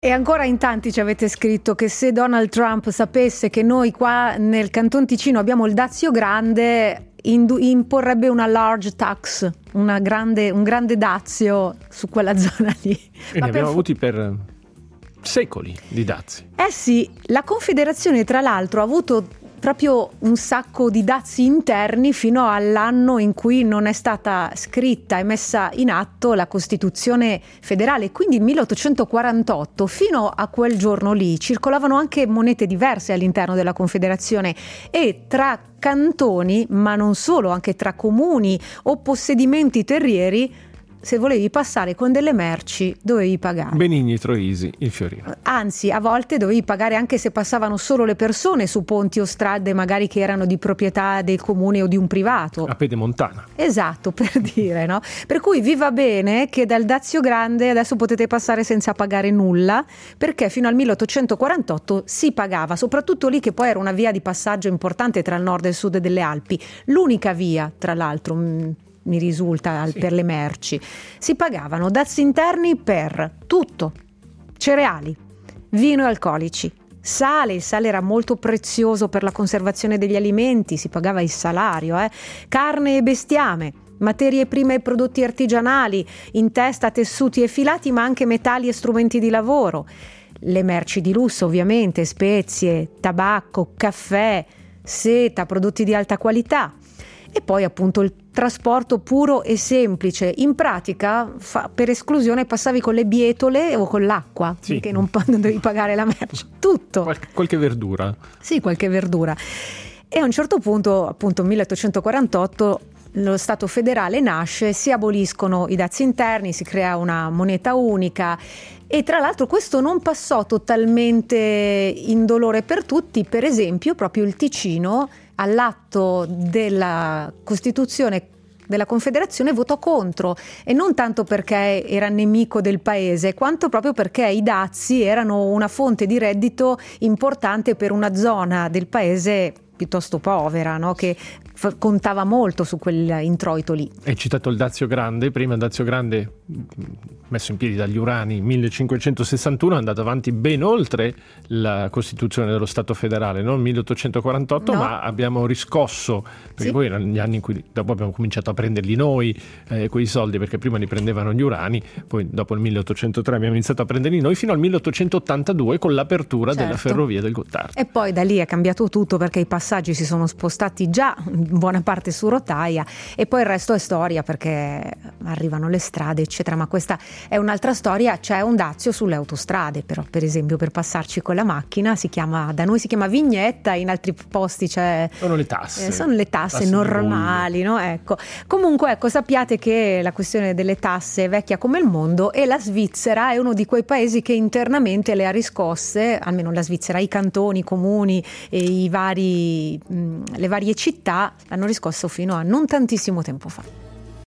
E ancora in tanti ci avete scritto che se Donald Trump sapesse che noi qua nel Canton Ticino abbiamo il dazio grande, imporrebbe una large tax, un grande dazio su quella zona lì. E ne abbiamo avuti per secoli di dazi. Eh sì, la Confederazione tra l'altro ha avuto proprio un sacco di dazi interni fino all'anno in cui non è stata scritta e messa in atto la Costituzione federale, quindi il 1848. Fino a quel giorno lì circolavano anche monete diverse all'interno della Confederazione e tra cantoni, ma non solo, anche tra comuni o possedimenti terrieri. Se volevi passare con delle merci dovevi pagare. Benigni, Troisi, il Fiorino. Anzi, a volte dovevi pagare anche se passavano solo le persone su ponti o strade magari che erano di proprietà del comune o di un privato. A Pedemontana. Esatto, per dire, no? Per cui vi va bene che dal dazio grande adesso potete passare senza pagare nulla, perché fino al 1848 si pagava, soprattutto lì che poi era una via di passaggio importante tra il nord e il sud delle Alpi. L'unica via, tra l'altro, mi risulta, sì, per le merci. Si pagavano dazi interni per tutto: cereali, vino e alcolici, il sale era molto prezioso per la conservazione degli alimenti, si pagava il salario, carne e bestiame, materie prime e prodotti artigianali, in testa tessuti e filati, ma anche metalli e strumenti di lavoro, le merci di lusso ovviamente, spezie, tabacco, caffè, seta, prodotti di alta qualità. E poi appunto il trasporto puro e semplice. In pratica, per esclusione, passavi con le bietole o con l'acqua, sì, che non dovevi pagare la merce. Tutto. Qualche verdura. Sì, qualche verdura. E a un certo punto, appunto 1848, lo Stato federale nasce, si aboliscono i dazi interni, si crea una moneta unica. E tra l'altro questo non passò totalmente indolore per tutti. Per esempio proprio il Ticino all'atto della Costituzione della Confederazione votò contro, e non tanto perché era nemico del paese, quanto proprio perché i dazi erano una fonte di reddito importante per una zona del paese piuttosto povera, no? Che contava molto su quell'introito lì. Hai citato il dazio grande, prima il dazio grande messo in piedi dagli Urani 1561 è andato avanti ben oltre la Costituzione dello Stato federale, non 1848, no, ma abbiamo riscosso, perché sì, poi erano gli anni in cui dopo abbiamo cominciato a prenderli noi quei soldi, perché prima li prendevano gli Urani, poi dopo il 1803 abbiamo iniziato a prenderli noi fino al 1882 con l'apertura, certo, della ferrovia del Gottardo. E poi da lì è cambiato tutto, perché i passaggi si sono spostati già in buona parte su rotaia, e poi il resto è storia, perché arrivano le strade eccetera, ma questa è un'altra storia. C'è un dazio sulle autostrade, però, per esempio, per passarci con la macchina da noi si chiama vignetta, in altri posti sono le tasse normali, no? Ecco. Comunque, sappiate che la questione delle tasse è vecchia come il mondo, e la Svizzera è uno di quei paesi che internamente le ha riscosse, almeno la Svizzera, i cantoni, i comuni e le varie città l'hanno riscosso fino a non tantissimo tempo fa.